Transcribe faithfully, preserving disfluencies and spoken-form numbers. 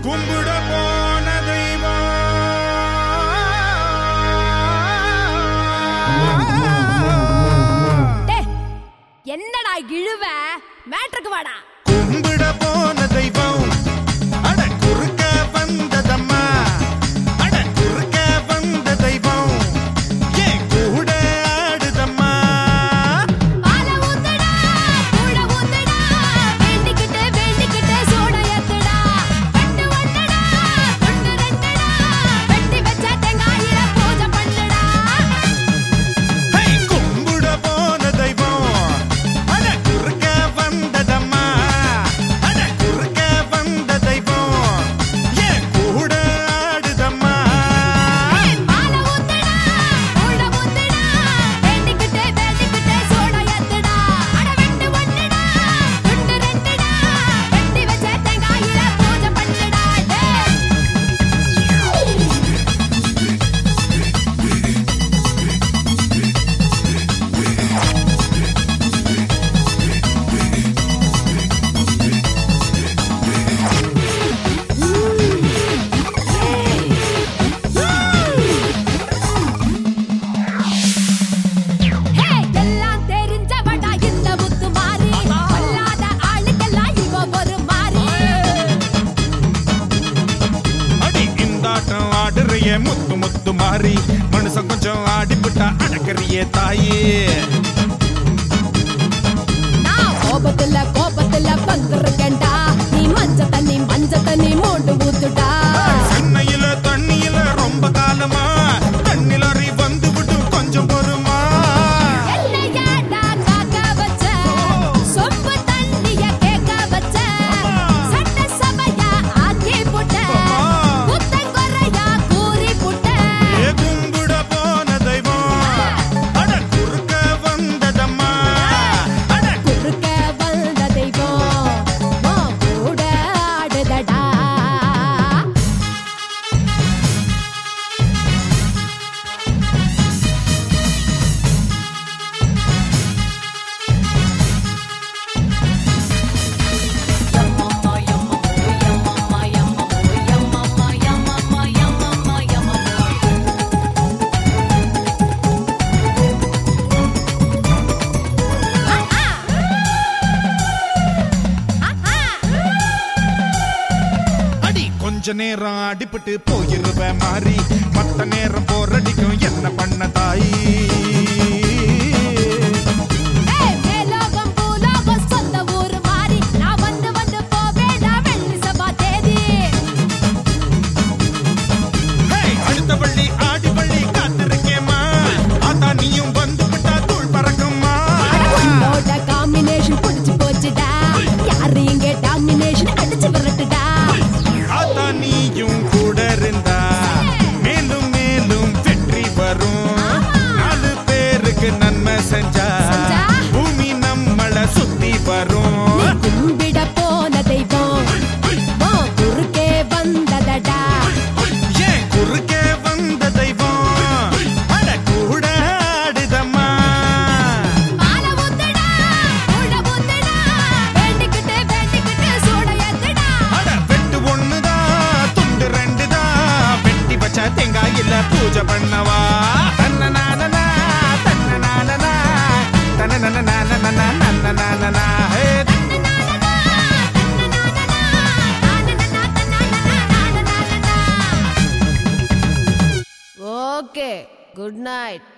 கும்பிட போன தெய்வம் என்னடா இழுவ மேட்ருக்கு வாடா. கும்பிட போன தெய்வம் அட குறுக்க வந்ததம்மா அட குறுக்க வந்த தெய்வம் ஏன் கூட ஆடுதம்மா. பால ஊத்துடா கூட ஊத்துடா வேண்டிக்கிட்டே வேண்டிக்கிட்டே சோட ஏத்துடா கட்டு வண்டடா துண்டு ரெண்டடா வெட்டி வச்ச தேங்காயில பூஜை பண்ணுடா. ஹே கும்பிட போன தெய்வம் அட குறுக்க வந்ததம்மா அட குறுக்க வந்த தெய்வம் ஏன் கூட ஆடுதம்மா. பால ஊத்துடா கூட ஊத்துடா வேண்டிக்கிட்டே வேண்டிக்கிட்டே சோட ஏத்துடா அட வெட்டு வண்டடா துண்டு ரெண்டடா வெட்டி வச்ச தேங்காயில பூஜை பண்ணுடா. எல்லாம் தெரிஞ்சவடா இந்த முத்து மாறி கொல்லாத ஆளுக்கெல்லாம் இவ ஒரு மாறி. அடி இந்தாட்டம் ஆடுறிய முத்து முத்து மாறி மனுஷன் கொஞ்சம் ஆடிப்புட்டா அடக்கறியே தாயே. நான் கோபத்துல கோபத்துல வந்துருக்கேன்டா நீ மஞ்ச தண்ணி மஞ்ச தண்ணி மோண்டு ஊத்துடா. சென்னையில தண்ணியில ரொம்ப காலமா தண்ணிலறி வந்து விட்டு கொஞ்சம் பொறுமா. என்னையாடா காக்க வச்ச சொம்பு தண்ணிய கேட்க வச்ச சட்ட சபையா ஆக்கி புட்ட புத்தங்குறையா கூறி புட்ட. ஏ கும்பிட போன தெய்வம் அட குறுக்க வந்ததம்மா அட குறுக்க வந்த தெய்வம் உன் கூட ஆடுதடா. அடி கொஞ்ச நேரம் அடிபட்டு போயிருவ மாறி மத்த நேரம் போரடிக்கும் என்ன பண்ண தாயி. ஏய் மேலோகம் பூலோகம் சொந்த ஊரு மாறி நான் வந்து வந்து போவேடா வெள்ளி சபா தேதி. ஹே அடுத்த வள்ளி ஆடி வள்ளி காத்திருக்கேம்மா ஆத்தா நீயும் வந்து விட்டா தூள் பறக்கும்மா. உன்னோட காம்பினேஷன் புடிச்சு போச்சுடா யாரு இங்க டாமினேஷன் அடிச்சு விரட்டுடா. ஆத்தா நீயும் கூட இருந்தா மேலும் மேலும் வெற்றி வரும். நாலு பேருக்கு நன்மை செஞ்சா செஞ்சா? பூமி நம்மள சுத்தி வரும். நீ கும்பிட போன தெய்வம் உன் குறுக்கே வந்ததடா. ஏன் குறுக்கே வந்த தெய்வம் அட கூட ஆடுதம்மா. பால ஊத்துடா கூட ஊத்துடா வேண்டிக்கிட்டே வேண்டிக்கிட்டே சோட ஏத்துடா. அட வெட்டு ஒண்ணுதான் துண்டு ரெண்டுதான் வெட்டி வச்ச தேங்காயில பூஜை பண்ணவா. தன்ன நானனா தன்ன நானனா தன்ன நானனா நன்ன நானனா ஹே. Okay good night.